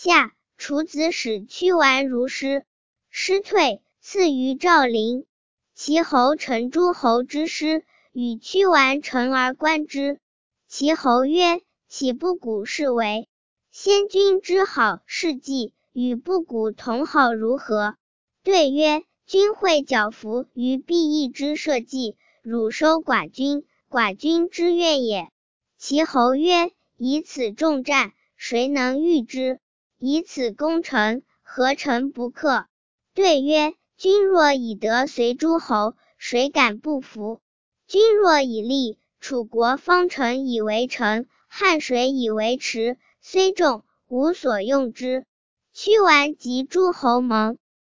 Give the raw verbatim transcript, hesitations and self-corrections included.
下，楚子使屈完如师，师退，赐于赵灵。齐侯乘诸侯之师，与屈完乘而观之。齐侯曰：岂不古是为？先君之好事迹，与不古同好如何？对曰：君会剿服于必邑之社稷，汝收寡君，寡君之愿也。齐侯曰：以此重战，谁能御之？以此攻城，何城不克？对曰：君若以德随诸侯，谁敢不服？君若以利，楚国方城以为城，汉水以为池，虽众，无所用之。屈完及诸侯盟，